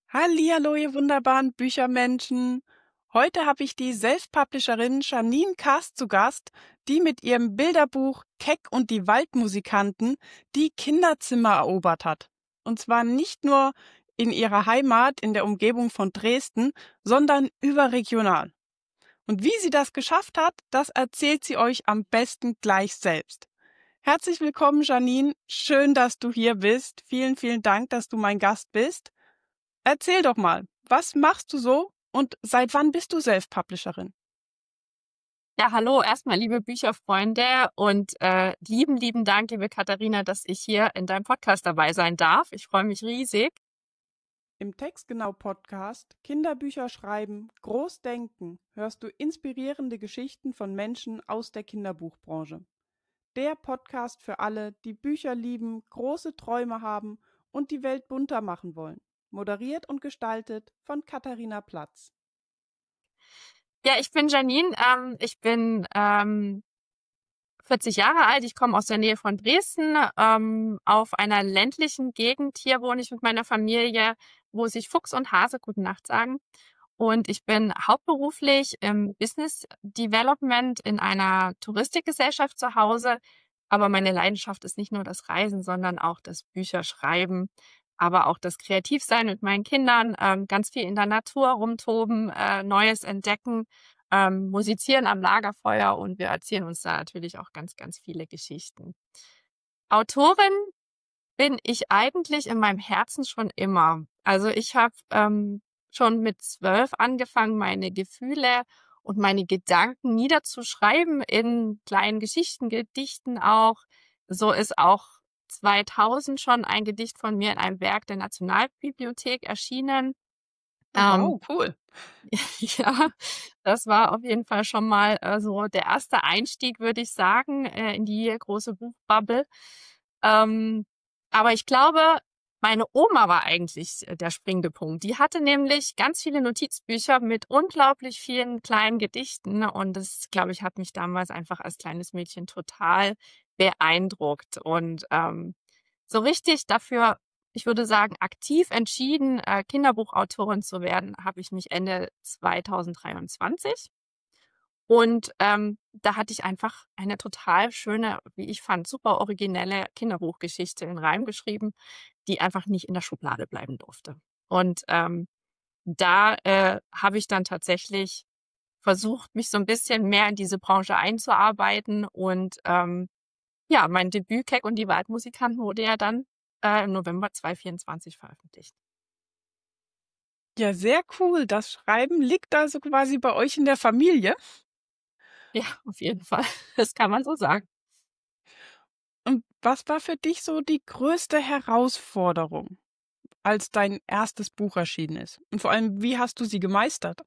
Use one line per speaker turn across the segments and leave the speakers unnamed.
Hallihallo, ihr wunderbaren Büchermenschen. Heute habe ich die Self-Publisherin Janine Kast zu Gast, die mit ihrem Bilderbuch Keck und die Waldmusikanten die Kinderzimmer erobert hat. Und zwar nicht nur in ihrer Heimat in der Umgebung von Dresden, sondern überregional. Und wie sie das geschafft hat, das erzählt sie euch am besten gleich selbst. Herzlich willkommen, Janine. Schön, dass du hier bist. Vielen, vielen Dank, dass du mein Gast bist. Erzähl doch mal, was machst du so und seit wann bist du Self-Publisherin?
Ja, hallo, erstmal liebe Bücherfreunde und lieben Dank, liebe Katharina, dass ich hier in deinem Podcast dabei sein darf. Ich freue mich riesig.
Im Textgenau-Podcast Kinderbücher schreiben, groß denken hörst du inspirierende Geschichten von Menschen aus der Kinderbuchbranche. Der Podcast für alle, die Bücher lieben, große Träume haben und die Welt bunter machen wollen. Moderiert und gestaltet von Katharina Platz.
Ja, ich bin Janine, ich bin 40 Jahre alt, ich komme aus der Nähe von Dresden, auf einer ländlichen Gegend. Hier wohne ich mit meiner Familie, wo sich Fuchs und Hase gute Nacht sagen. Und ich bin hauptberuflich im Business Development in einer Touristikgesellschaft zu Hause. Aber meine Leidenschaft ist nicht nur das Reisen, sondern auch das Bücherschreiben, aber auch das Kreativsein mit meinen Kindern, ganz viel in der Natur rumtoben, Neues entdecken, musizieren am Lagerfeuer und wir erzählen uns da natürlich auch ganz viele Geschichten. Autorin bin ich eigentlich in meinem Herzen schon immer. Also ich habe schon mit 12 angefangen, meine Gefühle und meine Gedanken niederzuschreiben in kleinen Geschichten, Gedichten auch. So ist auch 2000 schon ein Gedicht von mir in einem Werk der Nationalbibliothek erschienen.
Oh, wow, cool.
Ja, das war auf jeden Fall schon mal so der erste Einstieg, würde ich sagen, in die große Buchbubble. Ähm, aber ich glaube, meine Oma war eigentlich der springende Punkt. Die hatte nämlich ganz viele Notizbücher mit unglaublich vielen kleinen Gedichten und das, glaube ich, hat mich damals einfach als kleines Mädchen total beeindruckt. Und so richtig dafür, ich würde sagen, aktiv entschieden, Kinderbuchautorin zu werden, habe ich mich Ende 2023. Und da hatte ich einfach eine total schöne, wie ich fand, super originelle Kinderbuchgeschichte in Reim geschrieben, die einfach nicht in der Schublade bleiben durfte. Und da habe ich dann tatsächlich versucht, mich so ein bisschen mehr in diese Branche einzuarbeiten. Und ja, mein Debüt Keck und die Waldmusikanten wurde ja dann im November 2024 veröffentlicht.
Ja, sehr cool. Das Schreiben liegt also quasi bei euch in der Familie.
Ja, auf jeden Fall. Das kann man so sagen.
Und was war für dich so die größte Herausforderung, als dein erstes Buch erschienen ist? Und vor allem, wie hast du sie gemeistert?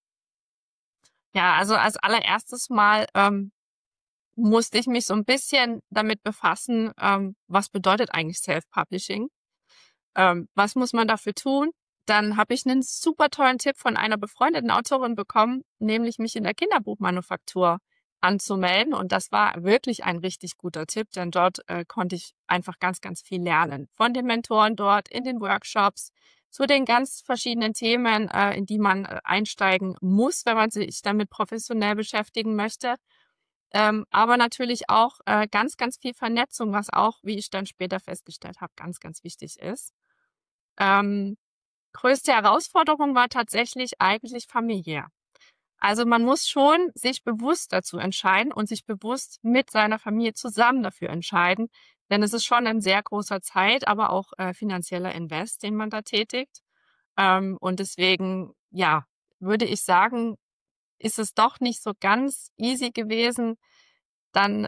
Ja, also als allererstes Mal musste ich mich so ein bisschen damit befassen, was bedeutet eigentlich Self-Publishing? Was muss man dafür tun? Dann habe ich einen super tollen Tipp von einer befreundeten Autorin bekommen, nämlich mich in der Kinderbuchmanufaktur anzumelden. Und das war wirklich ein richtig guter Tipp, denn dort konnte ich einfach ganz viel lernen. Von den Mentoren dort, in den Workshops, zu den ganz verschiedenen Themen, in die man einsteigen muss, wenn man sich damit professionell beschäftigen möchte. Aber natürlich auch ganz viel Vernetzung, was auch, wie ich dann später festgestellt habe, ganz wichtig ist. Ähm, Größte Herausforderung war tatsächlich eigentlich familiär. Also man muss schon sich bewusst dazu entscheiden und sich bewusst mit seiner Familie zusammen dafür entscheiden, denn es ist schon ein sehr großer Zeit, aber auch finanzieller Invest, den man da tätigt. Und deswegen, ja, würde ich sagen, ist es doch nicht so ganz easy gewesen, dann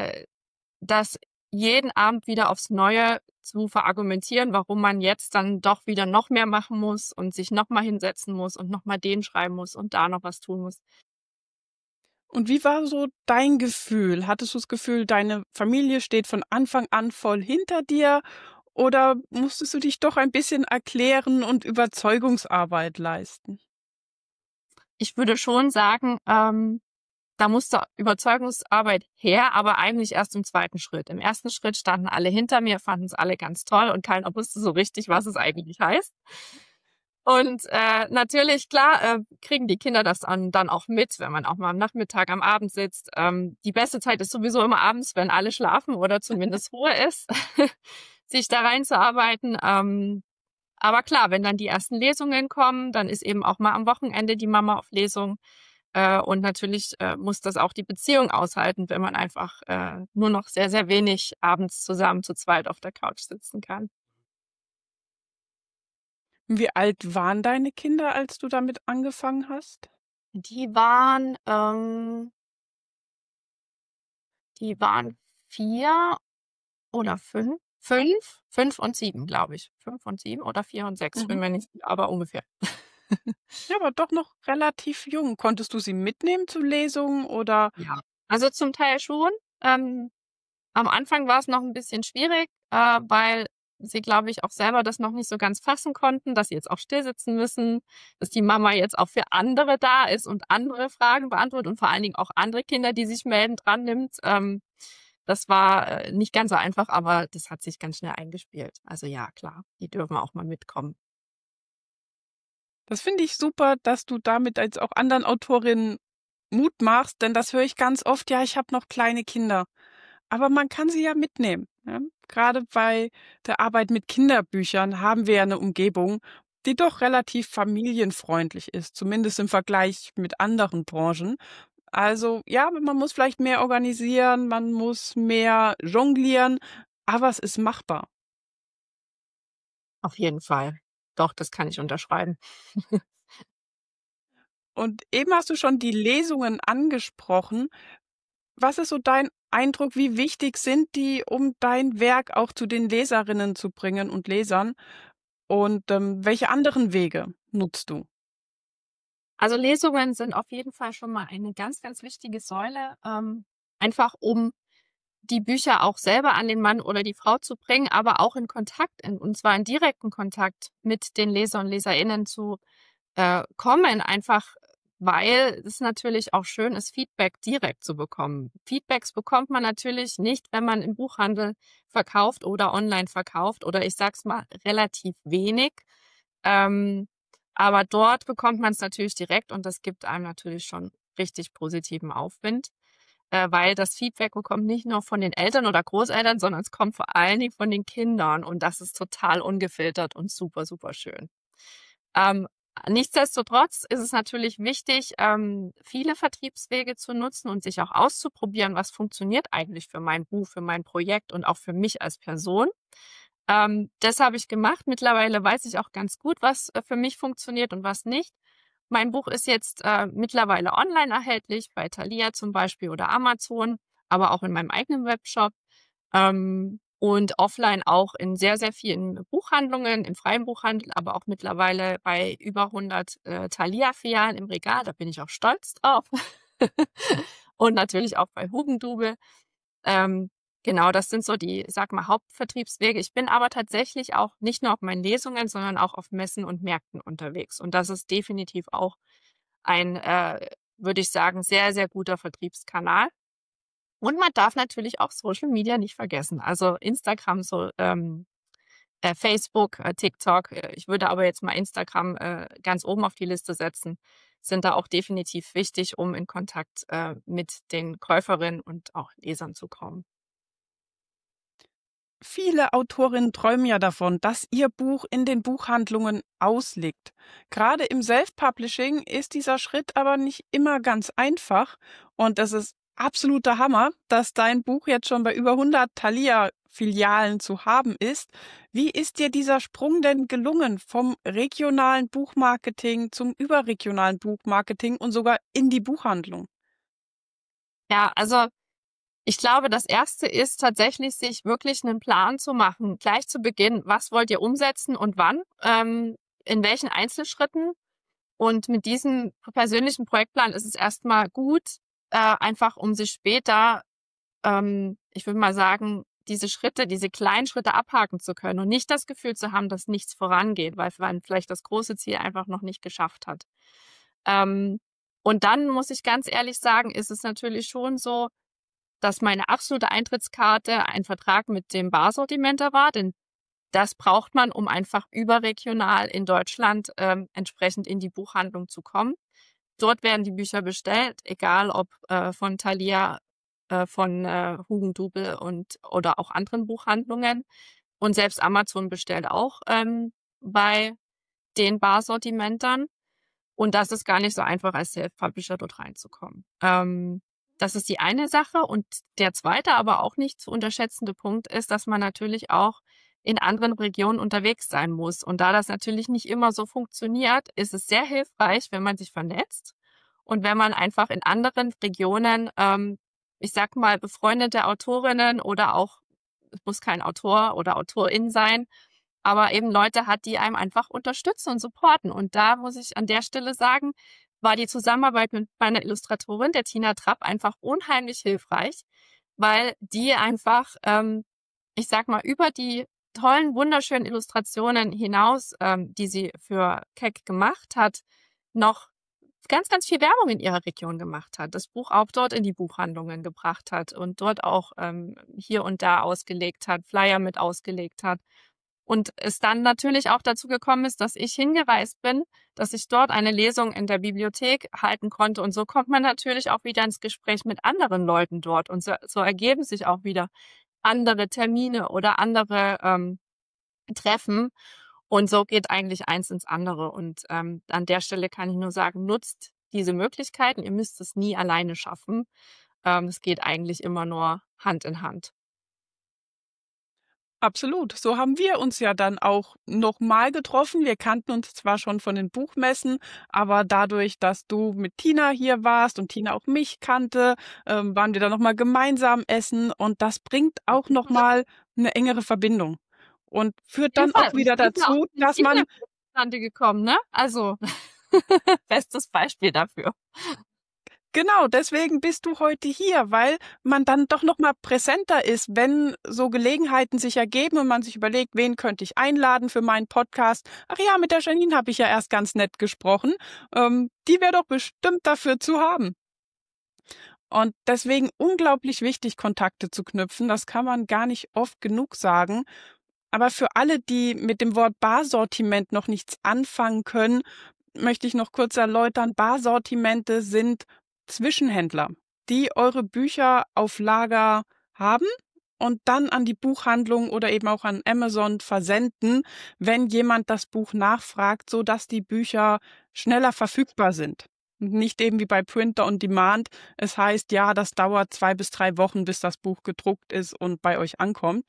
das jeden Abend wieder aufs Neue zu verargumentieren, warum man jetzt dann doch wieder noch mehr machen muss und sich noch mal hinsetzen muss und noch mal den schreiben muss und da noch was tun muss.
Und wie war so dein Gefühl? Hattest du das Gefühl, deine Familie steht von Anfang an voll hinter dir? Oder musstest du dich doch ein bisschen erklären und Überzeugungsarbeit leisten?
Ich würde schon sagen, da musste Überzeugungsarbeit her, aber eigentlich erst im zweiten Schritt. Im ersten Schritt standen alle hinter mir, fanden es alle ganz toll und keiner wusste so richtig, was es eigentlich heißt. Und natürlich, klar, kriegen die Kinder das dann auch mit, wenn man auch mal am Nachmittag, am Abend sitzt. Die beste Zeit ist sowieso immer abends, wenn alle schlafen oder zumindest Ruhe ist, sich da reinzuarbeiten. Aber klar, wenn dann die ersten Lesungen kommen, dann ist eben auch mal am Wochenende die Mama auf Lesung. Und natürlich muss das auch die Beziehung aushalten, wenn man einfach nur noch sehr, sehr wenig abends zusammen zu zweit auf der Couch sitzen kann.
Wie alt waren deine Kinder, als du damit angefangen hast?
Die waren, ähm, die waren 4 oder 5, 5 und 7, glaube ich. 5 und 7 oder 4 und 6, bin
Mhm.
mir nicht sicher, aber ungefähr.
Ja, aber doch noch relativ jung. Konntest du sie mitnehmen zu Lesungen oder
Ja. Also zum Teil schon. Ähm, Am Anfang war es noch ein bisschen schwierig, weil sie, glaube ich, auch selber das noch nicht so ganz fassen konnten, dass sie jetzt auch still sitzen müssen, dass die Mama jetzt auch für andere da ist und andere Fragen beantwortet und vor allen Dingen auch andere Kinder, die sich melden, dran nimmt. Das war nicht ganz so einfach, aber das hat sich ganz schnell eingespielt. Also ja, klar, die dürfen auch mal mitkommen.
das finde ich super, dass du damit als auch anderen Autorinnen Mut machst, denn das höre ich ganz oft, ja, ich habe noch kleine Kinder. Aber man kann sie ja mitnehmen. Ja? Gerade bei der Arbeit mit Kinderbüchern haben wir ja eine Umgebung, die doch relativ familienfreundlich ist, zumindest im Vergleich mit anderen Branchen. Also ja, man muss vielleicht mehr organisieren, man muss mehr jonglieren, aber es ist machbar.
Auf jeden Fall. Doch, das kann ich unterschreiben.
Und eben hast du schon die Lesungen angesprochen. Was ist so dein Eindruck, wie wichtig sind die, um dein Werk auch zu den Leserinnen zu bringen und Lesern? Und welche anderen Wege nutzt du?
Also Lesungen sind auf jeden Fall schon mal eine ganz, ganz wichtige Säule, einfach um die Bücher auch selber an den Mann oder die Frau zu bringen, aber auch in Kontakt, und zwar in direkten Kontakt mit den Leser und Leserinnen zu kommen, einfach weil es natürlich auch schön ist, Feedback direkt zu bekommen. Feedbacks bekommt man natürlich nicht, wenn man im Buchhandel verkauft oder online verkauft oder ich sag's mal relativ wenig. Ähm, aber dort bekommt man es natürlich direkt und das gibt einem natürlich schon richtig positiven Aufwind, weil das Feedback bekommt nicht nur von den Eltern oder Großeltern, sondern es kommt vor allen Dingen von den Kindern und das ist total ungefiltert und super, super schön. Ähm, Nichtsdestotrotz ist es natürlich wichtig, viele Vertriebswege zu nutzen und sich auch auszuprobieren, was funktioniert eigentlich für mein Buch, für mein Projekt und auch für mich als Person. Das habe ich gemacht. Mittlerweile weiß ich auch ganz gut, was für mich funktioniert und was nicht. Mein Buch ist jetzt mittlerweile online erhältlich, bei Thalia zum Beispiel oder Amazon, aber auch in meinem eigenen Webshop. Und offline auch in sehr, sehr vielen Buchhandlungen, im freien Buchhandel, aber auch mittlerweile bei über 100 Thalia-Filialen im Regal. Da bin ich auch stolz drauf. Und natürlich auch bei Hugendubel. Ähm, genau, das sind so die, sag mal, Hauptvertriebswege. Ich bin aber tatsächlich auch nicht nur auf meinen Lesungen, sondern auch auf Messen und Märkten unterwegs. Und das ist definitiv auch ein, würde ich sagen, sehr, sehr guter Vertriebskanal. Und man darf natürlich auch Social Media nicht vergessen. Also Instagram, so Facebook, TikTok. Ich würde aber jetzt mal Instagram ganz oben auf die Liste setzen. Sind da auch definitiv wichtig, um in Kontakt mit den Käuferinnen und auch Lesern zu kommen.
Viele Autorinnen träumen ja davon, dass ihr Buch in den Buchhandlungen ausliegt. Gerade im Self-Publishing ist dieser Schritt aber nicht immer ganz einfach. Und das ist absoluter Hammer, dass dein Buch jetzt schon bei über 100 Thalia-Filialen zu haben ist. Wie ist dir dieser Sprung denn gelungen vom regionalen Buchmarketing zum überregionalen Buchmarketing und sogar in die Buchhandlung?
Ja, also ich glaube, das Erste ist tatsächlich, sich wirklich einen Plan zu machen, gleich zu Beginn. Was wollt ihr umsetzen und wann? In welchen Einzelschritten? Und mit diesem persönlichen Projektplan ist es erstmal gut, einfach um sich später, ich würde mal sagen, diese Schritte, diese kleinen Schritte abhaken zu können und nicht das Gefühl zu haben, dass nichts vorangeht, weil man vielleicht das große Ziel einfach noch nicht geschafft hat. Ähm, und dann muss ich ganz ehrlich sagen, ist es natürlich schon so, dass meine absolute Eintrittskarte ein Vertrag mit dem Barsortimenter war, denn das braucht man, um einfach überregional in Deutschland entsprechend in die Buchhandlung zu kommen. Dort werden die Bücher bestellt, egal ob von Thalia, von Hugendubel oder auch anderen Buchhandlungen. Und selbst Amazon bestellt auch bei den Barsortimentern. Und das ist gar nicht so einfach, als Self-Publisher dort reinzukommen. Das ist die eine Sache. Und der zweite, aber auch nicht zu unterschätzende Punkt ist, dass man natürlich auch in anderen Regionen unterwegs sein muss. Und da das natürlich nicht immer so funktioniert, ist es sehr hilfreich, wenn man sich vernetzt und wenn man einfach in anderen Regionen, ich sag mal, befreundete Autorinnen oder auch, es muss kein Autor oder Autorin sein, aber eben Leute hat, die einem einfach unterstützen und supporten. Und da muss ich an der Stelle sagen, war die Zusammenarbeit mit meiner Illustratorin, der Tina Trapp, einfach unheimlich hilfreich, weil die einfach, ich sag mal, über die tollen, wunderschönen Illustrationen hinaus, die sie für Keck gemacht hat, noch ganz, ganz viel Werbung in ihrer Region gemacht hat, das Buch auch dort in die Buchhandlungen gebracht hat und dort auch hier und da ausgelegt hat, Flyer mit ausgelegt hat. Und es dann natürlich auch dazu gekommen ist, dass ich hingereist bin, dass ich dort eine Lesung in der Bibliothek halten konnte. Und so kommt man natürlich auch wieder ins Gespräch mit anderen Leuten dort. Und so ergeben sich auch wieder andere Termine oder andere Treffen. Und so geht eigentlich eins ins andere. Und an der Stelle kann ich nur sagen, nutzt diese Möglichkeiten. Ihr müsst es nie alleine schaffen. Es geht eigentlich immer nur Hand in Hand.
Absolut. So haben wir uns ja dann auch nochmal getroffen. Wir kannten uns zwar schon von den Buchmessen, aber dadurch, dass du mit Tina hier warst und Tina auch mich kannte, waren wir dann nochmal gemeinsam essen und das bringt auch nochmal eine engere Verbindung und
Auf
führt
jeden
dann auch
Fall. Und
wieder
so ist ja auch
dazu,
dieses
dass man
Interview zustande gekommen, ne? Also, bestes Beispiel dafür.
genau, deswegen bist du heute hier, weil man dann doch noch mal präsenter ist, wenn so Gelegenheiten sich ergeben und man sich überlegt, wen könnte ich einladen für meinen Podcast. Ach ja, mit der Janine habe ich ja erst ganz nett gesprochen. Die wäre doch bestimmt dafür zu haben. Und deswegen unglaublich wichtig, Kontakte zu knüpfen. Das kann man gar nicht oft genug sagen. Aber für alle, die mit dem Wort Barsortiment noch nichts anfangen können, möchte ich noch kurz erläutern. Barsortimente sind Zwischenhändler, die eure Bücher auf Lager haben und dann an die Buchhandlung oder eben auch an Amazon versenden, wenn jemand das Buch nachfragt, so dass die Bücher schneller verfügbar sind. Nicht eben wie bei Printer on Demand. Es heißt, ja, das dauert 2 bis 3 Wochen, bis das Buch gedruckt ist und bei euch ankommt.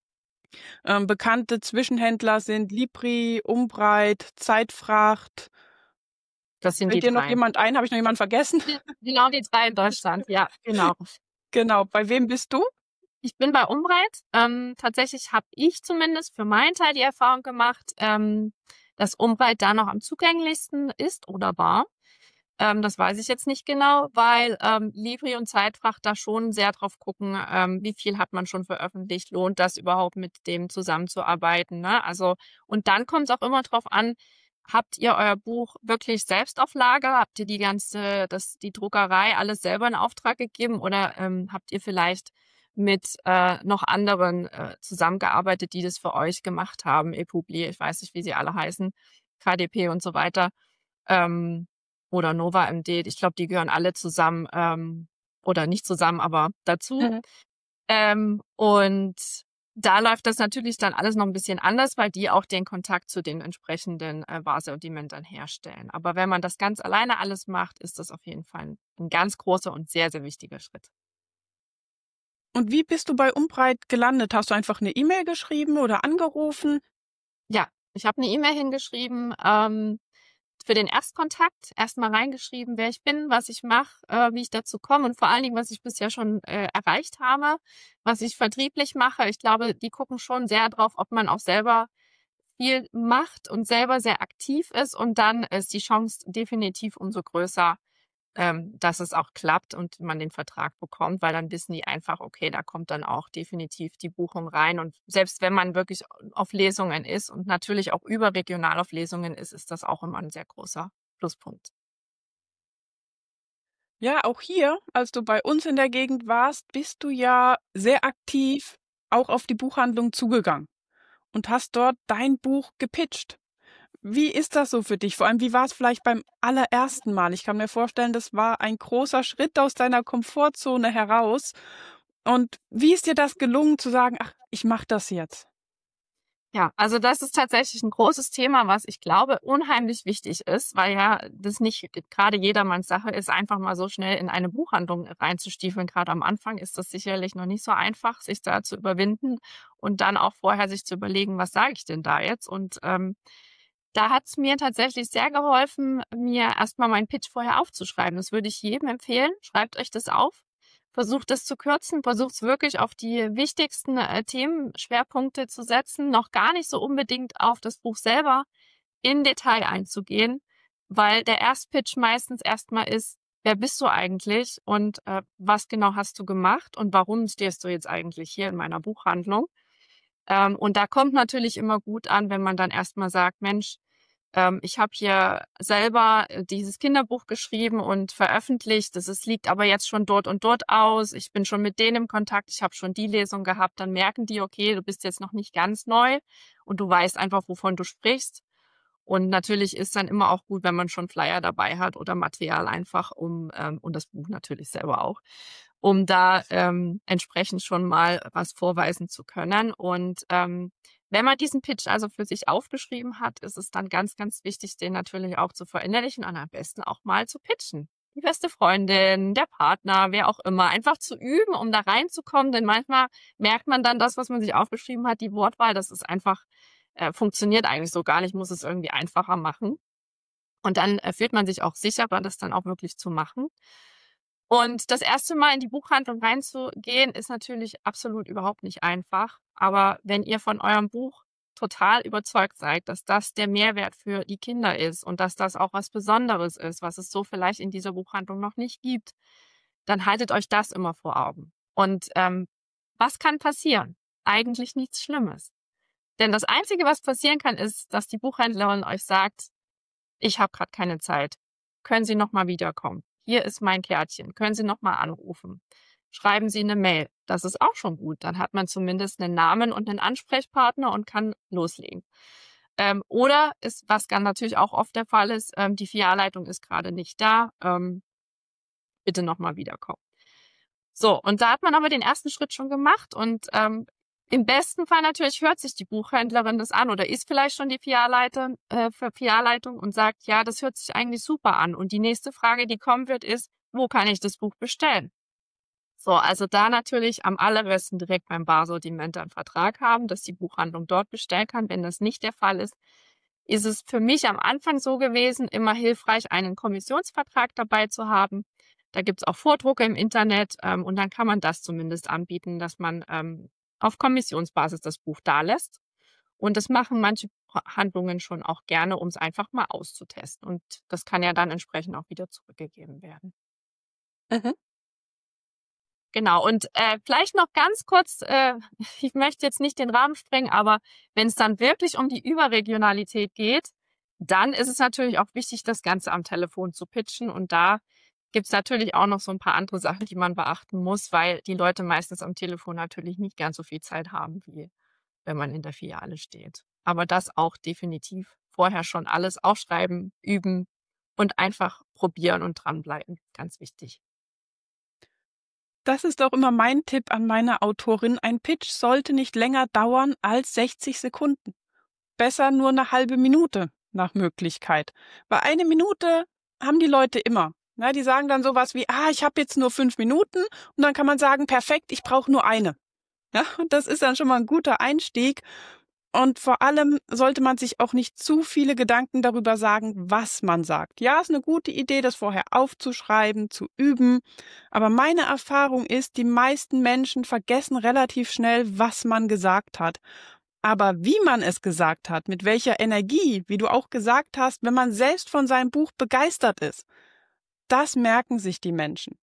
Bekannte Zwischenhändler sind Libri, Umbreit, Zeitfracht.
Das sind die
Fällt dir noch
3.
jemand ein? Habe ich noch jemanden vergessen?
Genau die 3 in Deutschland, ja, genau.
Genau. Bei wem bist du?
Ich bin bei Umbreit. Tatsächlich habe ich zumindest für meinen Teil die Erfahrung gemacht, dass Umbreit da noch am zugänglichsten ist oder war. Das weiß ich jetzt nicht genau, weil Libri und Zeitfracht da schon sehr drauf gucken, wie viel hat man schon veröffentlicht, lohnt das überhaupt mit dem zusammenzuarbeiten, ne? Also, und dann kommt es auch immer drauf an, habt ihr euer Buch wirklich selbst auf Lager? Habt ihr die Druckerei alles selber in Auftrag gegeben oder habt ihr vielleicht mit noch anderen zusammengearbeitet, die das für euch gemacht haben, ePubli, ich weiß nicht, wie sie alle heißen, KDP und so weiter. Oder Nova MD. Ich glaube, die gehören alle zusammen, oder nicht zusammen, aber dazu.
Mhm.
Und da läuft das natürlich dann alles noch ein bisschen anders, weil die auch den Kontakt zu den entsprechenden Barsortimentern herstellen. Aber wenn man das ganz alleine alles macht, ist das auf jeden Fall ein ganz großer und sehr, sehr wichtiger Schritt.
Und wie bist du bei Umbreit gelandet? Hast du einfach eine E-Mail geschrieben oder angerufen?
Ja, ich habe eine E-Mail hingeschrieben, für den Erstkontakt erstmal reingeschrieben, wer ich bin, was ich mache, wie ich dazu komme und vor allen Dingen, was ich bisher schon erreicht habe, was ich vertrieblich mache. Ich glaube, die gucken schon sehr drauf, ob man auch selber viel macht und selber sehr aktiv ist und dann ist die Chance definitiv umso größer, dass es auch klappt und man den Vertrag bekommt, weil dann wissen die einfach, okay, da kommt dann auch definitiv die Buchung rein. Und selbst wenn man wirklich auf Lesungen ist und natürlich auch überregional auf Lesungen ist, ist das auch immer ein sehr großer Pluspunkt.
Ja, auch hier, als du bei uns in der Gegend warst, bist du ja sehr aktiv auch auf die Buchhandlung zugegangen. und hast dort dein Buch gepitcht. Wie ist das so für dich? Vor allem, wie war es vielleicht beim allerersten Mal? Ich kann mir vorstellen, das war ein großer Schritt aus deiner Komfortzone heraus. Und wie ist dir das gelungen zu sagen, ach, ich mache das jetzt?
Ja, also das ist tatsächlich ein großes Thema, was ich glaube, unheimlich wichtig ist, weil ja das nicht gerade jedermanns Sache ist, einfach mal so schnell in eine Buchhandlung reinzustiefeln. Gerade am Anfang ist das sicherlich noch nicht so einfach, sich da zu überwinden und dann auch vorher sich zu überlegen: „Was sage ich denn da jetzt?“ Und, da hat's mir tatsächlich sehr geholfen, mir erst mal meinen Pitch vorher aufzuschreiben. Das würde ich jedem empfehlen. Schreibt euch das auf. Versucht es zu kürzen, versucht es wirklich auf die wichtigsten, Themenschwerpunkte zu setzen, noch gar nicht so unbedingt auf das Buch selber in Detail einzugehen, weil der Erstpitch meistens erst mal ist: „Wer bist du eigentlich und, was genau hast du gemacht und warum stehst du jetzt eigentlich hier in meiner Buchhandlung?“ Und da kommt natürlich immer gut an, wenn man dann erst mal sagt: „Mensch, ich habe hier selber dieses Kinderbuch geschrieben und veröffentlicht. Liegt aber jetzt schon dort und dort aus. Ich bin schon mit denen im Kontakt. Ich habe schon die Lesung gehabt.“ Dann merken die, okay, du bist jetzt noch nicht ganz neu und du weißt einfach, wovon du sprichst. Und natürlich ist dann immer auch gut, wenn man schon Flyer dabei hat oder Material einfach, und das Buch natürlich selber auch, um da entsprechend schon mal was vorweisen zu können. Und wenn man diesen Pitch also für sich aufgeschrieben hat, ist es dann ganz, ganz wichtig, den natürlich auch zu verinnerlichen und am besten auch mal zu pitchen. Die beste Freundin, der Partner, wer auch immer, einfach zu üben, um da reinzukommen, denn manchmal merkt man dann das, was man sich aufgeschrieben hat, die Wortwahl, das ist einfach funktioniert eigentlich so gar nicht, muss es irgendwie einfacher machen. Und dann fühlt man sich auch sicherer, das dann auch wirklich zu machen. Und das erste Mal in die Buchhandlung reinzugehen, ist natürlich absolut überhaupt nicht einfach. Aber wenn ihr von eurem Buch total überzeugt seid, dass das der Mehrwert für die Kinder ist und dass das auch was Besonderes ist, was es so vielleicht in dieser Buchhandlung noch nicht gibt, dann haltet euch das immer vor Augen. Und was kann passieren? Eigentlich nichts Schlimmes. Denn das Einzige, was passieren kann, ist, dass die Buchhändlerin euch sagt: „Ich habe gerade keine Zeit. Können Sie noch mal wiederkommen? Hier ist mein Kärtchen. Können Sie noch mal anrufen? Schreiben Sie eine Mail.“ Das ist auch schon gut. Dann hat man zumindest einen Namen und einen Ansprechpartner und kann loslegen. Oder ist, was dann natürlich auch oft der Fall ist, die Filialleitung ist gerade nicht da, bitte noch mal wiederkommen. So, und da hat man aber den ersten Schritt schon gemacht und, im besten Fall natürlich hört sich die Buchhändlerin das an oder ist vielleicht schon die Filialleitung und sagt: „Ja, das hört sich eigentlich super an.“ Und die nächste Frage, die kommen wird, ist: „Wo kann ich das Buch bestellen?“ So, also da natürlich am allerbesten direkt beim Barsortiment einen Vertrag haben, dass die Buchhandlung dort bestellen kann. Wenn das nicht der Fall ist, ist es für mich am Anfang so gewesen, immer hilfreich, einen Kommissionsvertrag dabei zu haben. Da gibt's auch Vordrucke im Internet, und dann kann man das zumindest anbieten, dass man auf Kommissionsbasis das Buch dalässt. Und das machen manche Handlungen schon auch gerne, um es einfach mal auszutesten. Und das kann ja dann entsprechend auch wieder zurückgegeben werden.
Mhm.
Genau, und vielleicht noch ganz kurz, ich möchte jetzt nicht den Rahmen sprengen, aber wenn es dann wirklich um die Überregionalität geht, dann ist es natürlich auch wichtig, das Ganze am Telefon zu pitchen. Und da gibt's natürlich auch noch so ein paar andere Sachen, die man beachten muss, weil die Leute meistens am Telefon natürlich nicht ganz so viel Zeit haben, wie wenn man in der Filiale steht. Aber das auch definitiv vorher schon alles aufschreiben, üben und einfach probieren und dranbleiben. Ganz wichtig.
Das ist auch immer mein Tipp an meine Autorin. Ein Pitch sollte nicht länger dauern als 60 Sekunden. Besser nur eine halbe Minute nach Möglichkeit. Weil eine Minute haben die Leute immer. Na, die sagen dann sowas wie, ich habe jetzt nur 5 Minuten und dann kann man sagen, perfekt, ich brauche nur eine. Ja, und das ist dann schon mal ein guter Einstieg. Und vor allem sollte man sich auch nicht zu viele Gedanken darüber sagen, was man sagt. Ja, ist eine gute Idee, das vorher aufzuschreiben, zu üben. Aber meine Erfahrung ist, die meisten Menschen vergessen relativ schnell, was man gesagt hat. Aber wie man es gesagt hat, mit welcher Energie, wie du auch gesagt hast, wenn man selbst von seinem Buch begeistert ist, das merken sich die Menschen.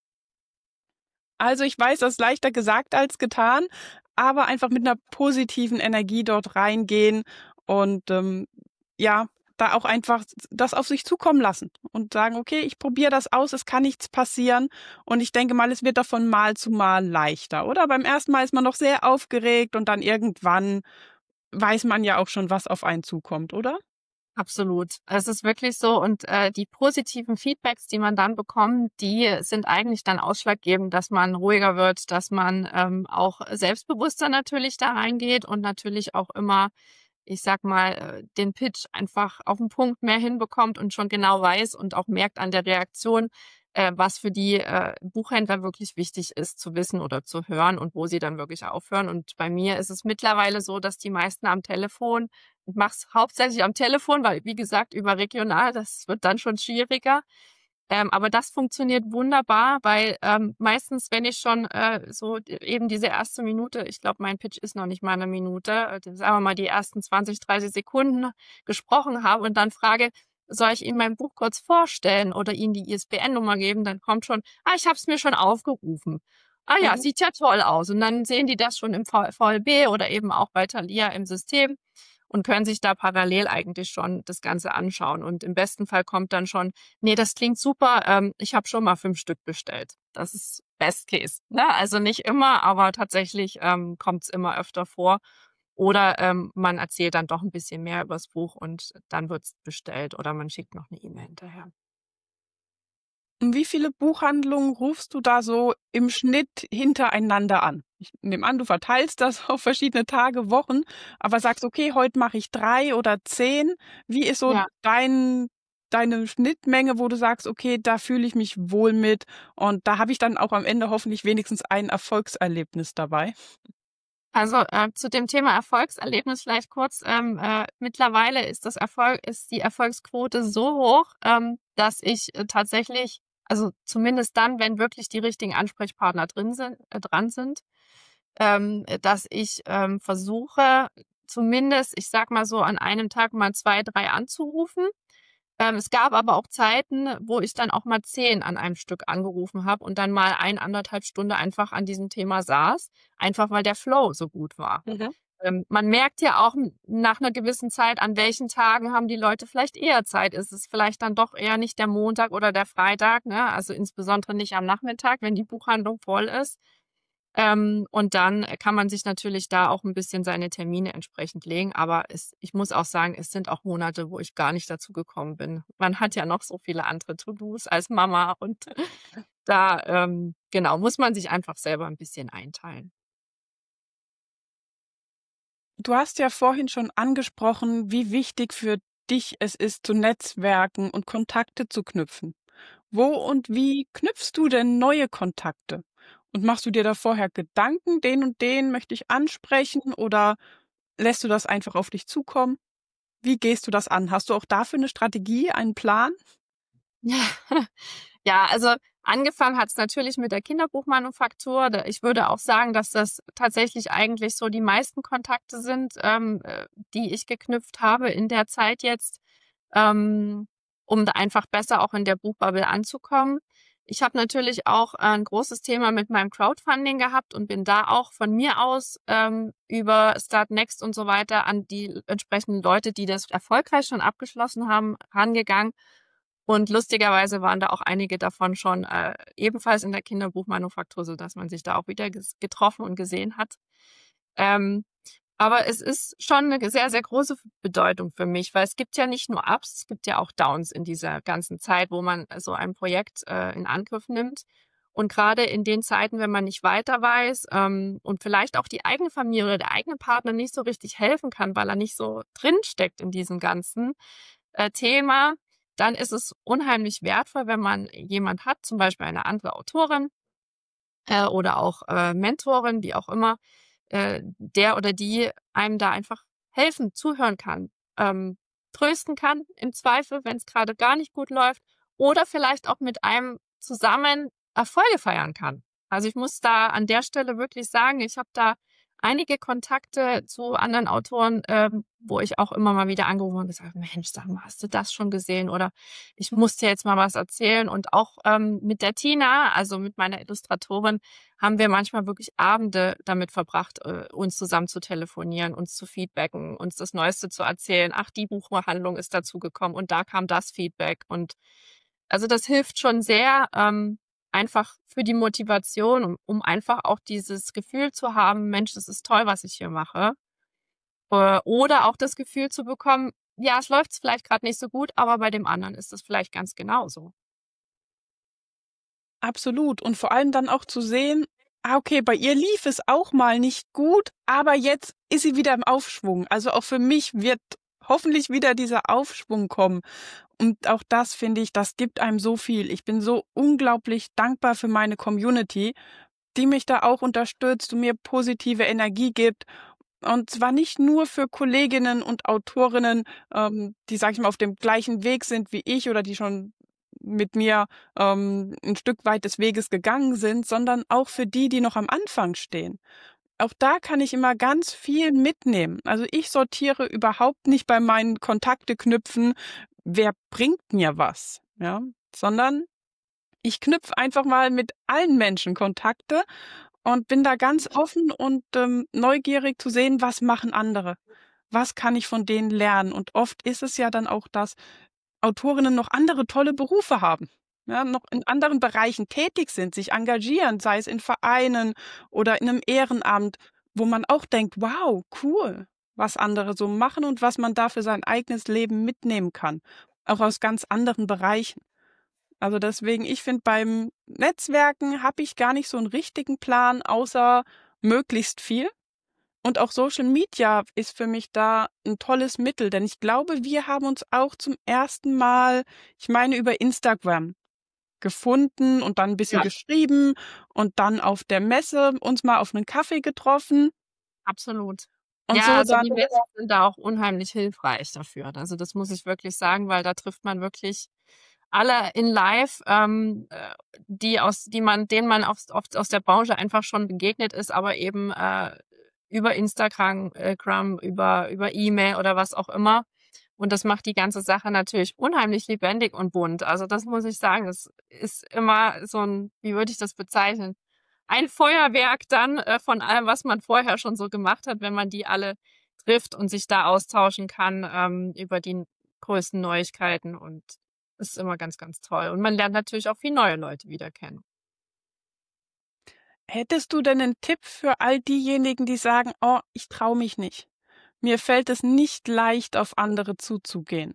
Also ich weiß, das ist leichter gesagt als getan, aber einfach mit einer positiven Energie dort reingehen und ja, da auch einfach das auf sich zukommen lassen und sagen, okay, ich probiere das aus, es kann nichts passieren und ich denke mal, es wird doch von Mal zu Mal leichter, oder? Beim ersten Mal ist man noch sehr aufgeregt und dann irgendwann weiß man ja auch schon, was auf einen zukommt, oder?
Absolut. Es ist wirklich so und, die positiven Feedbacks, die man dann bekommt, die sind eigentlich dann ausschlaggebend, dass man ruhiger wird, dass man, auch selbstbewusster natürlich da reingeht und natürlich auch immer, ich sag mal, den Pitch einfach auf 'n Punkt mehr hinbekommt und schon genau weiß und auch merkt an der Reaktion, was für die, Buchhändler wirklich wichtig ist zu wissen oder zu hören und wo sie dann wirklich aufhören. Und bei mir ist es mittlerweile so, dass die meisten am Telefon ich mache es hauptsächlich am Telefon, weil, wie gesagt, überregional, das wird dann schon schwieriger. Aber das funktioniert wunderbar, weil, meistens, wenn ich schon, so eben diese erste Minute ich glaube, mein Pitch ist noch nicht mal 'ne Minute, sagen wir mal, die ersten 20, 30 Sekunden gesprochen habe und dann frage: „Soll ich Ihnen mein Buch kurz vorstellen oder Ihnen die ISBN-Nummer geben?“ Dann kommt schon: „Ah, ich habe es mir schon aufgerufen.“ „Ah ja,
Mhm.
sieht ja toll aus.“ Und dann sehen die das schon im VLB oder eben auch bei Thalia im System und können sich da parallel eigentlich schon das Ganze anschauen. Und im besten Fall kommt dann schon: „Ne, das klingt super, ich habe schon mal 5 Stück bestellt.“ Das ist Best Case, ne? Also nicht immer, aber tatsächlich, kommt's immer öfter vor. Oder, man erzählt dann doch 'n bisschen mehr übers Buch und dann wird's bestellt oder man schickt noch 'ne E-Mail hinterher.
Und wie viele Buchhandlungen rufst du da so im Schnitt hintereinander an? Ich nehme an, du verteilst das auf verschiedene Tage, Wochen, aber sagst: „Okay, heute mache ich 3 oder 10.“ Wie ist so
Ja.
deine Schnittmenge, wo du sagst: „Okay, da fühle ich mich wohl mit und da habe ich dann auch am Ende hoffentlich wenigstens ein Erfolgserlebnis dabei?“
Also, zu dem Thema Erfolgserlebnis vielleicht kurz. Mittlerweile ist die Erfolgsquote so hoch, dass ich, tatsächlich also zumindest dann, wenn wirklich die richtigen Ansprechpartner dran sind, dass ich, versuche, zumindest, ich sage mal so, an einem Tag mal 2, 3 anzurufen. Es gab aber auch Zeiten, wo ich dann auch mal 10 an einem Stück angerufen habe und dann mal 1, 1,5 Stunde einfach an diesem Thema saß, einfach weil der Flow so gut war.
Mhm.
Man merkt ja auch nach einer gewissen Zeit, an welchen Tagen haben die Leute vielleicht eher Zeit. Ist es vielleicht dann doch eher nicht der Montag oder der Freitag, ne? Also, insbesondere nicht am Nachmittag, wenn die Buchhandlung voll ist. Und dann kann man sich natürlich da auch 'n bisschen seine Termine entsprechend legen. Aber ich muss auch sagen, es sind auch Monate, wo ich gar nicht dazu gekommen bin. Man hat ja noch so viele andere To-dos als Mama und da, genau, muss man sich einfach selber 'n bisschen einteilen.
Du hast ja vorhin schon angesprochen, wie wichtig für dich es ist, zu netzwerken und Kontakte zu knüpfen. Wo und wie knüpfst du denn neue Kontakte? Und machst du dir da vorher Gedanken, den und den möchte ich ansprechen oder lässt du das einfach auf dich zukommen? Wie gehst du das an? Hast du auch dafür eine Strategie, einen Plan?
Ja, also angefangen hat's natürlich mit der Kinderbuchmanufaktur. Ich würde auch sagen, dass das tatsächlich eigentlich so die meisten Kontakte sind, die ich geknüpft habe in der Zeit jetzt, um da einfach besser auch in der Buchbubble anzukommen. Ich habe natürlich auch ein großes Thema mit meinem Crowdfunding gehabt und bin da auch von mir aus, über Start Next und so weiter an die entsprechenden Leute, die das erfolgreich schon abgeschlossen haben, rangegangen. Und lustigerweise waren da auch einige davon schon, ebenfalls in der Kinderbuchmanufaktur, sodass man sich da auch wieder getroffen und gesehen hat. Ähm, aber es ist schon 'ne sehr, sehr große Bedeutung für mich, weil es gibt ja nicht nur Ups, es gibt ja auch Downs in dieser ganzen Zeit, wo man so ein Projekt, in Angriff nimmt. Und grade in den Zeiten, wenn man nicht weiter weiß, und vielleicht auch die eigene Familie oder der eigene Partner nicht so richtig helfen kann, weil er nicht so drinsteckt in diesem ganzen, Thema, dann ist es unheimlich wertvoll, wenn man jemand hat, zum Beispiel eine andere Autorin, oder auch, Mentorin, wie auch immer, der oder die einem da einfach helfen, zuhören kann, trösten kann im Zweifel, wenn es gerade gar nicht gut läuft oder vielleicht auch mit einem zusammen Erfolge feiern kann. Also, ich muss da an der Stelle wirklich sagen, ich habe da einige Kontakte zu anderen Autoren, wo ich auch immer mal wieder angerufen und gesagt habe: „Mensch, sag mal, hast du das schon gesehen?“ Oder „Ich muss dir jetzt mal was erzählen.“ Und auch, mit der Tina, also mit meiner Illustratorin, haben wir manchmal wirklich Abende damit verbracht, uns zusammen zu telefonieren, uns zu feedbacken, uns das Neueste zu erzählen. „Ach, die Buchhandlung ist dazu gekommen und da kam das Feedback.“ Und also, das hilft schon sehr, einfach für die Motivation, um einfach auch dieses Gefühl zu haben: „Mensch, das ist toll, was ich hier mache.“ Oder auch das Gefühl zu bekommen, ja, es läuft vielleicht gerade nicht so gut, aber bei dem anderen ist es vielleicht ganz genauso.
Absolut. Und vor allem dann auch zu sehen, okay, bei ihr lief es auch mal nicht gut, aber jetzt ist sie wieder im Aufschwung. Also auch für mich wird hoffentlich wieder dieser Aufschwung kommen. Und auch das finde ich, das gibt einem so viel. Ich bin so unglaublich dankbar für meine Community, die mich da auch unterstützt und mir positive Energie gibt. Und zwar nicht nur für Kolleginnen und Autorinnen, die, sag ich mal, auf dem gleichen Weg sind wie ich oder die schon mit mir ein Stück weit des Weges gegangen sind, sondern auch für die, die noch am Anfang stehen. Auch da kann ich immer ganz viel mitnehmen. Also ich sortiere überhaupt nicht bei meinen Kontakte knüpfen, wer bringt mir was, ja, sondern ich knüpfe einfach mal mit allen Menschen Kontakte und bin da ganz offen und neugierig zu sehen, was machen andere? Was kann ich von denen lernen? Und oft ist es ja dann auch, dass Autorinnen noch andere tolle Berufe haben, ja, noch in anderen Bereichen tätig sind, sich engagieren, sei es in Vereinen oder in einem Ehrenamt, wo man auch denkt, wow, cool, was andere so machen und was man da für sein eigenes Leben mitnehmen kann, auch aus ganz anderen Bereichen. Also deswegen, ich finde, beim Netzwerken habe ich gar nicht so einen richtigen Plan, außer möglichst viel. Und auch Social Media ist für mich da ein tolles Mittel, denn ich glaube, wir haben uns auch zum ersten Mal, ich meine, über Instagram gefunden und dann ein bisschen
Ja,
geschrieben und dann auf der Messe uns mal auf einen Kaffee getroffen
absolut.
und
Ja,
so
also
dann
die Messen sind da auch unheimlich hilfreich dafür. Also das muss ich wirklich sagen, weil da trifft man wirklich alle in live, denen man oft aus der Branche einfach schon begegnet ist, aber eben über Instagram, über E-Mail oder was auch immer. Und das macht die ganze Sache natürlich unheimlich lebendig und bunt. Also das muss ich sagen, das ist immer so ein, wie würde ich das bezeichnen? Ein Feuerwerk dann von allem, was man vorher schon so gemacht hat, wenn man die alle trifft und sich da austauschen kann über die größten Neuigkeiten. Und das ist immer ganz, ganz toll. Und man lernt natürlich auch viele neue Leute wieder kennen.
hättest du denn einen Tipp für all diejenigen, die sagen, oh, ich traue mich nicht. Mir fällt es nicht leicht, auf andere zuzugehen.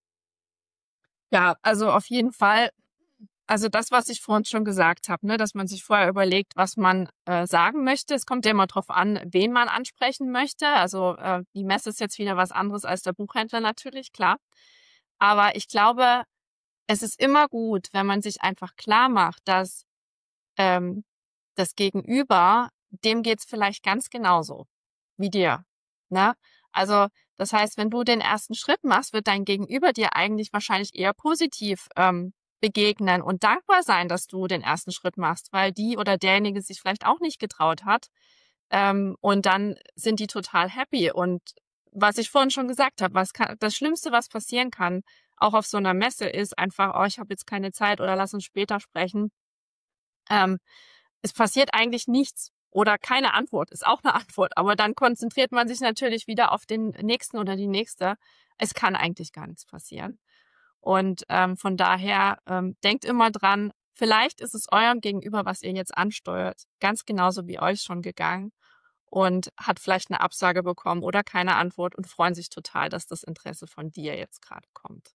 Ja, also auf jeden Fall. Also das, was ich vorhin schon gesagt habe, ne, dass man sich vorher überlegt, was man sagen möchte. Es kommt ja immer drauf an, wen man ansprechen möchte. Also die Messe ist jetzt wieder was anderes als der Buchhändler natürlich, klar. Aber ich glaube, es ist immer gut, wenn man sich einfach klar macht, dass ähm, das Gegenüber, dem geht's vielleicht ganz genauso wie dir. Ne? Also das heißt, wenn du den ersten Schritt machst, wird dein Gegenüber dir eigentlich wahrscheinlich eher positiv begegnen und dankbar sein, dass du den ersten Schritt machst, weil die oder derjenige sich vielleicht auch nicht getraut hat. Und dann sind die total happy. Und was ich vorhin schon gesagt habe, das Schlimmste, was passieren kann, auch auf so einer Messe, ist einfach, oh, ich habe jetzt keine Zeit oder lass uns später sprechen. Ähm, Es passiert eigentlich nichts oder keine Antwort ist auch eine Antwort, aber dann konzentriert man sich natürlich wieder auf den nächsten oder die nächste. Es kann eigentlich gar nichts passieren. Und von daher denkt immer dran, vielleicht ist es eurem Gegenüber, was ihr jetzt ansteuert, ganz genauso wie euch schon gegangen und hat vielleicht eine Absage bekommen oder keine Antwort und freuen sich total, dass das Interesse von dir jetzt gerade kommt.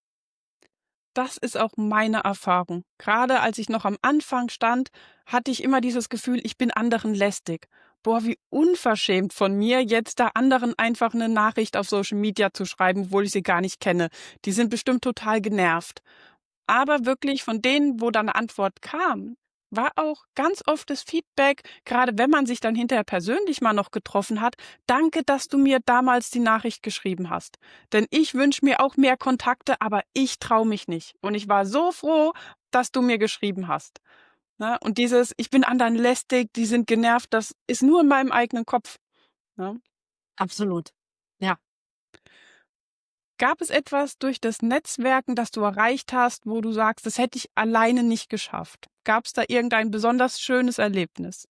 Das ist auch meine Erfahrung. Gerade als ich noch am Anfang stand, hatte ich immer dieses Gefühl, ich bin anderen lästig. Boah, wie unverschämt von mir, jetzt da anderen einfach eine Nachricht auf Social Media zu schreiben, obwohl ich sie gar nicht kenne. Die sind bestimmt total genervt. Aber wirklich von denen, wo dann eine Antwort kam, war auch ganz oft das Feedback, gerade wenn man sich dann hinterher persönlich mal noch getroffen hat, danke, dass du mir damals die Nachricht geschrieben hast. Denn ich wünsche mir auch mehr Kontakte, aber ich traue mich nicht. Und ich war so froh, dass du mir geschrieben hast. Ne? Und dieses, ich bin anderen lästig, die sind genervt, das ist nur in meinem eigenen Kopf. Ne?
Absolut. Ja.
Gab es etwas durch das Netzwerken, das du erreicht hast, wo du sagst, das hätte ich alleine nicht geschafft? Gab es da irgendein besonders schönes Erlebnis?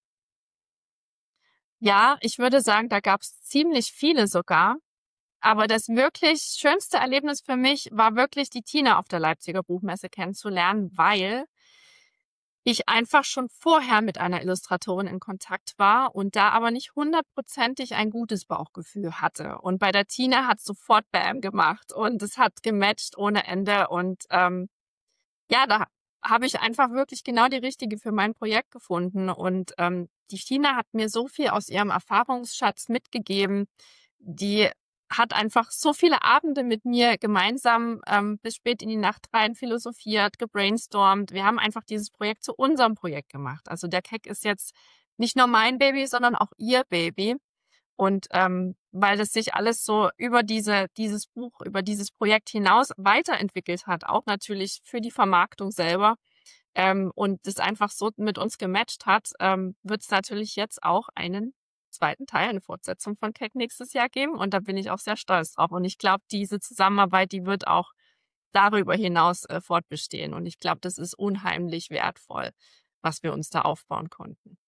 Ja, ich würde sagen, da gab es ziemlich viele sogar. Aber das wirklich schönste Erlebnis für mich war wirklich die Tina auf der Leipziger Buchmesse kennenzulernen, weil ich einfach schon vorher mit einer Illustratorin in Kontakt war und da aber nicht hundertprozentig ein gutes Bauchgefühl hatte. Und bei der Tina hat sofort Bam gemacht und es hat gematcht ohne Ende. Und ja, da habe ich einfach wirklich genau die richtige für mein Projekt gefunden. Und die Tina hat mir so viel aus ihrem Erfahrungsschatz mitgegeben. Die hat einfach so viele Abende mit mir gemeinsam bis spät in die Nacht rein philosophiert, gebrainstormt. Wir haben einfach dieses Projekt zu unserem Projekt gemacht. Also der Keck ist jetzt nicht nur mein Baby, sondern auch ihr Baby. Und weil es sich alles so über dieses Buch, über dieses Projekt hinaus weiterentwickelt hat, auch natürlich für die Vermarktung selber, und es einfach so mit uns gematcht hat, wird es natürlich jetzt auch einen zweiten Teil, eine Fortsetzung von Keck nächstes Jahr geben. Und da bin ich auch sehr stolz drauf. Und ich glaube, diese Zusammenarbeit, die wird auch darüber hinaus fortbestehen. Und ich glaube, das ist unheimlich wertvoll, was wir uns da aufbauen konnten.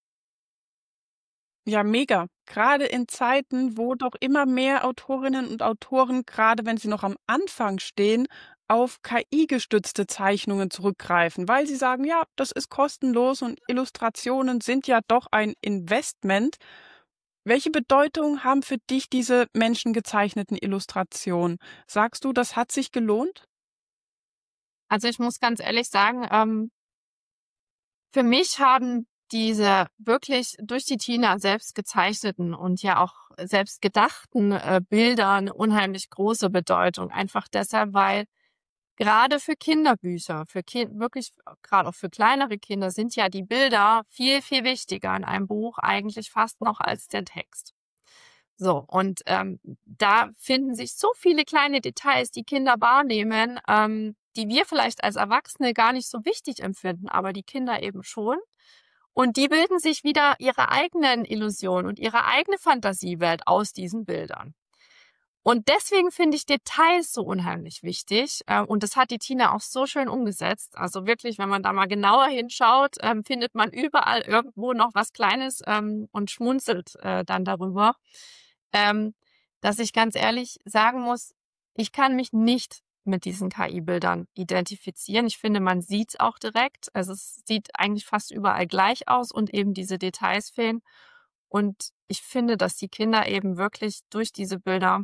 Ja, mega. Gerade in Zeiten, wo doch immer mehr Autorinnen und Autoren, gerade wenn sie noch am Anfang stehen, auf KI-gestützte Zeichnungen zurückgreifen, weil sie sagen, ja, das ist kostenlos und Illustrationen sind ja doch ein Investment. Welche Bedeutung haben für dich diese menschengezeichneten Illustrationen? Sagst du, das hat sich gelohnt?
Also ich muss ganz ehrlich sagen, für mich haben diese wirklich durch die Tina selbst gezeichneten und ja auch selbst gedachten Bilder eine unheimlich große Bedeutung. Einfach deshalb, weil gerade für Kinderbücher, wirklich gerade auch für kleinere Kinder sind ja die Bilder viel, viel wichtiger in einem Buch eigentlich fast noch als der Text. So, und da finden sich so viele kleine Details, die Kinder wahrnehmen, die wir vielleicht als Erwachsene gar nicht so wichtig empfinden, aber die Kinder eben schon. Und die bilden sich wieder ihre eigenen Illusionen und ihre eigene Fantasiewelt aus diesen Bildern. Und deswegen finde ich Details so unheimlich wichtig. Und das hat die Tina auch so schön umgesetzt. Also wirklich, wenn man da mal genauer hinschaut, findet man überall irgendwo noch was Kleines und schmunzelt dann darüber. Ähm, dass ich ganz ehrlich sagen muss, ich kann mich nicht mit diesen KI-Bildern identifizieren. Ich finde, man sieht es auch direkt. Also es sieht eigentlich fast überall gleich aus und eben diese Details fehlen. Und ich finde, dass die Kinder eben wirklich durch diese Bilder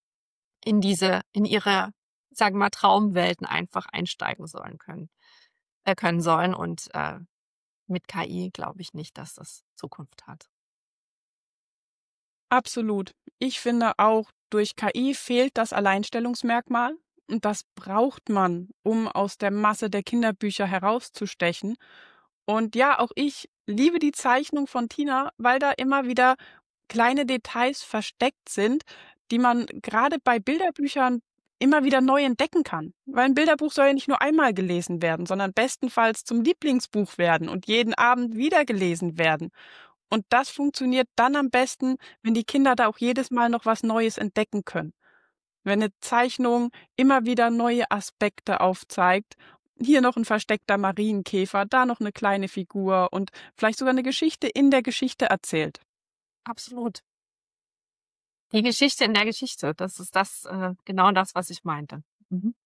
in ihre, sagen wir mal, Traumwelten einfach einsteigen können sollen. Und mit KI glaube ich nicht, dass das Zukunft hat.
Absolut. Ich finde auch, durch KI fehlt das Alleinstellungsmerkmal und das braucht man, um aus der Masse der Kinderbücher herauszustechen. Und ja, auch ich liebe die Zeichnung von Tina, weil da immer wieder kleine Details versteckt sind, die man gerade bei Bilderbüchern immer wieder neu entdecken kann. Weil ein Bilderbuch soll ja nicht nur einmal gelesen werden, sondern bestenfalls zum Lieblingsbuch werden und jeden Abend wieder gelesen werden. Und das funktioniert dann am besten, wenn die Kinder da auch jedes Mal noch was Neues entdecken können. Wenn eine Zeichnung immer wieder neue Aspekte aufzeigt, hier noch ein versteckter Marienkäfer, da noch eine kleine Figur und vielleicht sogar eine Geschichte in der Geschichte erzählt.
Absolut. Die Geschichte in der Geschichte, das ist genau das, was ich meinte. Mhm.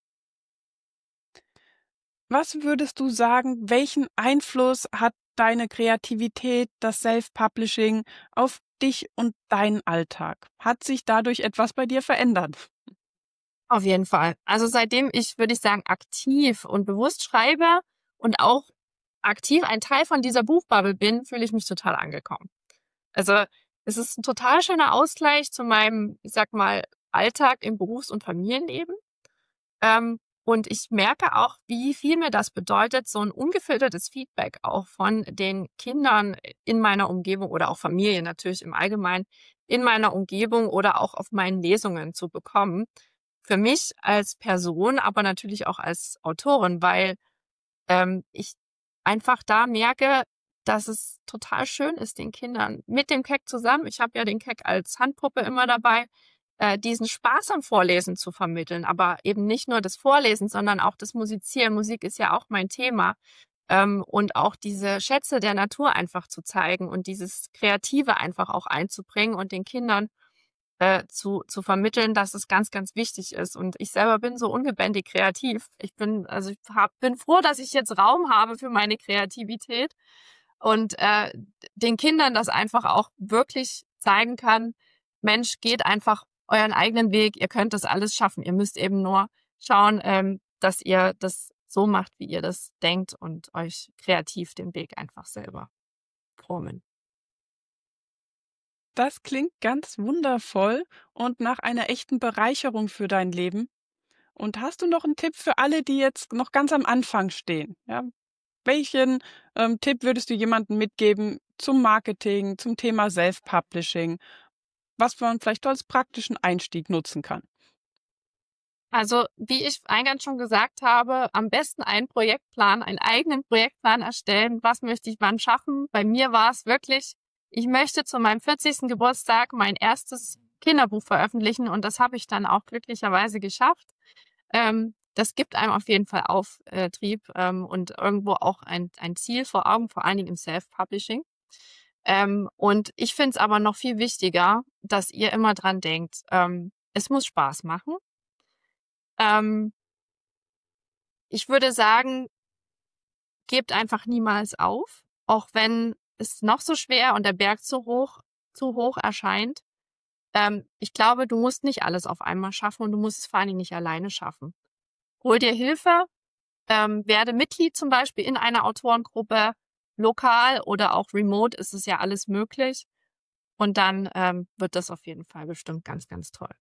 Was würdest du sagen, welchen Einfluss hat deine Kreativität, das Self-Publishing auf dich und deinen Alltag? Hat sich dadurch etwas bei dir verändert?
Auf jeden Fall. Also seitdem ich, würde ich sagen, aktiv und bewusst schreibe und auch aktiv ein Teil von dieser Buchbubble bin, fühle ich mich total angekommen. Also es ist ein total schöner Ausgleich zu meinem, ich sag mal, Alltag im Berufs- und Familienleben. Und ich merke auch, wie viel mir das bedeutet, so ein ungefiltertes Feedback auch von den Kindern in meiner Umgebung oder auch Familie natürlich im Allgemeinen in meiner Umgebung oder auch auf meinen Lesungen zu bekommen. Für mich als Person, aber natürlich auch als Autorin, weil ich einfach da merke, dass es total schön ist, den Kindern mit dem Keck zusammen, ich habe ja den Keck als Handpuppe immer dabei, diesen Spaß am Vorlesen zu vermitteln. Aber eben nicht nur das Vorlesen, sondern auch das Musizieren. Musik ist ja auch mein Thema. Und auch diese Schätze der Natur einfach zu zeigen und dieses Kreative einfach auch einzubringen und den Kindern zu vermitteln, dass es ganz, ganz wichtig ist. Und ich selber bin so ungebändigt kreativ. Bin froh, dass ich jetzt Raum habe für meine Kreativität und den Kindern das einfach auch wirklich zeigen kann. Mensch, geht einfach euren eigenen Weg. Ihr könnt das alles schaffen. Ihr müsst eben nur schauen, dass ihr das so macht, wie ihr das denkt und euch kreativ den Weg einfach selber formen.
Das klingt ganz wundervoll und nach einer echten Bereicherung für dein Leben. Und hast du noch einen Tipp für alle, die jetzt noch ganz am Anfang stehen? Ja, welchen Tipp würdest du jemandem mitgeben zum Marketing, zum Thema Self-Publishing, was man vielleicht als praktischen Einstieg nutzen kann?
Also, wie ich eingangs schon gesagt habe, am besten einen eigenen Projektplan erstellen. Was möchte ich wann schaffen? Bei mir war es wirklich, ich möchte zu meinem 40. Geburtstag mein erstes Kinderbuch veröffentlichen und das habe ich dann auch glücklicherweise geschafft. Das gibt einem auf jeden Fall Auftrieb und irgendwo auch ein Ziel vor Augen, vor allen Dingen im Self-Publishing. Und ich finde es aber noch viel wichtiger, dass ihr immer dran denkt, es muss Spaß machen. Ähm, Ich würde sagen, gebt einfach niemals auf, auch wenn es noch so schwer und der Berg zu hoch erscheint. Ich glaube, du musst nicht alles auf einmal schaffen und du musst es vor allen Dingen nicht alleine schaffen. Hol dir Hilfe, werde Mitglied zum Beispiel in einer Autorengruppe, lokal oder auch remote ist es ja alles möglich. Und dann wird das auf jeden Fall bestimmt ganz, ganz toll.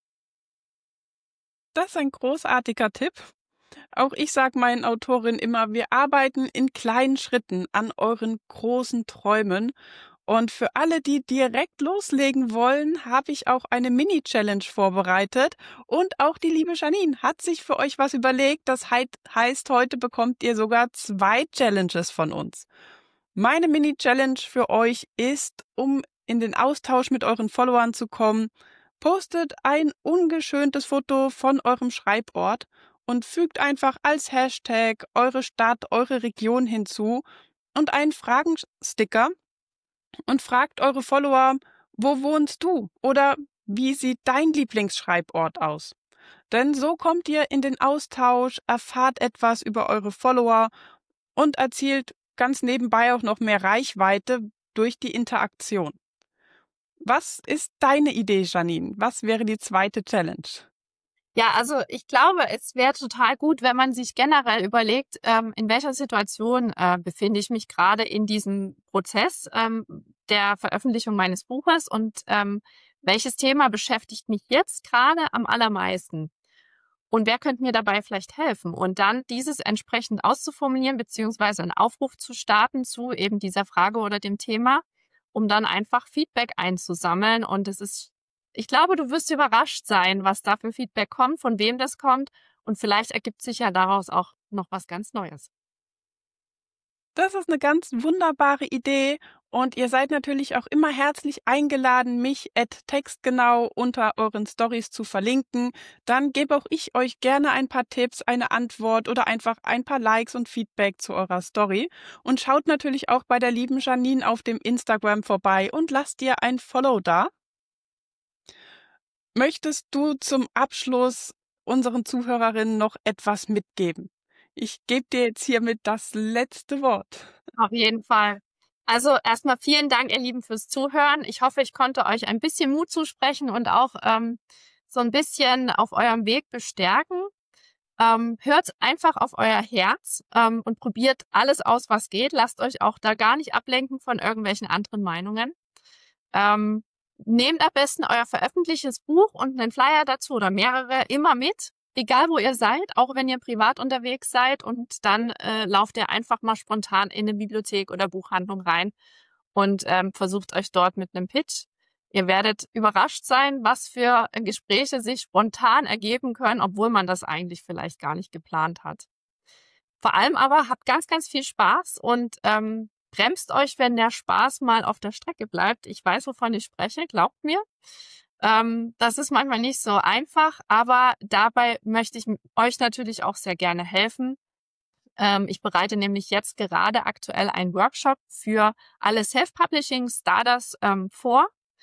Das ist ein großartiger Tipp. Auch ich sage meinen Autorinnen immer, wir arbeiten in kleinen Schritten an euren großen Träumen. Und für alle, die direkt loslegen wollen, habe ich auch eine Mini-Challenge vorbereitet. Und auch die liebe Janine hat sich für euch was überlegt. Das heißt, heute bekommt ihr sogar 2 Challenges von uns. Meine Mini-Challenge für euch ist, um in den Austausch mit euren Followern zu kommen, postet ein ungeschöntes Foto von eurem Schreibort und fügt einfach als Hashtag eure Stadt, eure Region hinzu und einen Fragensticker und fragt eure Follower, wo wohnst du oder wie sieht dein Lieblingsschreibort aus? Denn so kommt ihr in den Austausch, erfahrt etwas über eure Follower und erzielt ganz nebenbei auch noch mehr Reichweite durch die Interaktion. Was ist deine Idee, Janine? Was wäre die zweite Challenge?
Ja, also ich glaube, es wäre total gut, wenn man sich generell überlegt, in welcher Situation befinde ich mich gerade in diesem Prozess der Veröffentlichung meines Buches und welches Thema beschäftigt mich jetzt gerade am allermeisten? Und wer könnte mir dabei vielleicht helfen? Und dann dieses entsprechend auszuformulieren, beziehungsweise einen Aufruf zu starten zu eben dieser Frage oder dem Thema, um dann einfach Feedback einzusammeln. Und ich glaube, du wirst überrascht sein, was da für Feedback kommt, von wem das kommt. Und vielleicht ergibt sich ja daraus auch noch was ganz Neues.
Das ist eine ganz wunderbare Idee und ihr seid natürlich auch immer herzlich eingeladen, mich @textgenau unter euren Stories zu verlinken. Dann gebe auch ich euch gerne ein paar Tipps, eine Antwort oder einfach ein paar Likes und Feedback zu eurer Story. Und schaut natürlich auch bei der lieben Janine auf dem Instagram vorbei und lasst ihr ein Follow da. Möchtest du zum Abschluss unseren Zuhörerinnen noch etwas mitgeben? Ich gebe dir jetzt hiermit das letzte Wort.
Auf jeden Fall. Also erstmal vielen Dank, ihr Lieben, fürs Zuhören. Ich hoffe, ich konnte euch ein bisschen Mut zusprechen und auch so ein bisschen auf eurem Weg bestärken. Hört einfach auf euer Herz und probiert alles aus, was geht. Lasst euch auch da gar nicht ablenken von irgendwelchen anderen Meinungen. Nehmt am besten euer veröffentlichtes Buch und einen Flyer dazu oder mehrere immer mit, egal wo ihr seid, auch wenn ihr privat unterwegs seid und dann lauft ihr einfach mal spontan in eine Bibliothek oder Buchhandlung rein und versucht euch dort mit einem Pitch. Ihr werdet überrascht sein, was für Gespräche sich spontan ergeben können, obwohl man das eigentlich vielleicht gar nicht geplant hat. Vor allem aber habt ganz, ganz viel Spaß und bremst euch, wenn der Spaß mal auf der Strecke bleibt. Ich weiß, wovon ich spreche, glaubt mir. Das ist manchmal nicht so einfach, aber dabei möchte ich euch natürlich auch sehr gerne helfen. Ich bereite nämlich jetzt gerade aktuell einen Workshop für alle Self-Publishing-Starters vor.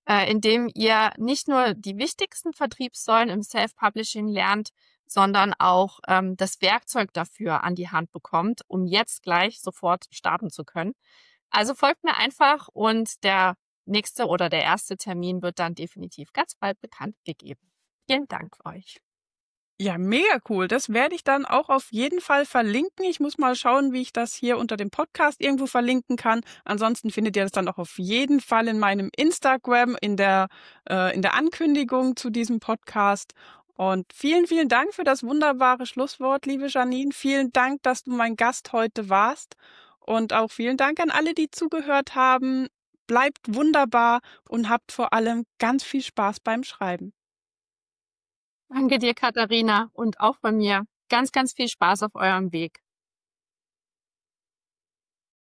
indem ihr nicht nur die wichtigsten Vertriebssäulen im Self-Publishing lernt, sondern auch das Werkzeug dafür an die Hand bekommt, um jetzt gleich sofort starten zu können. Also folgt mir einfach und der nächste oder der erste Termin wird dann definitiv ganz bald bekannt gegeben. Vielen Dank euch.
Ja, mega cool. Das werde ich dann auch auf jeden Fall verlinken. Ich muss mal schauen, wie ich das hier unter dem Podcast irgendwo verlinken kann. Ansonsten findet ihr das dann auch auf jeden Fall in meinem Instagram, in der Ankündigung zu diesem Podcast. Und vielen, vielen Dank für das wunderbare Schlusswort, liebe Janine. Vielen Dank, dass du mein Gast heute warst. Und auch vielen Dank an alle, die zugehört haben. Bleibt wunderbar und habt vor allem ganz viel Spaß beim Schreiben.
Danke dir, Katharina, und auch von mir. Ganz, ganz viel Spaß auf eurem Weg.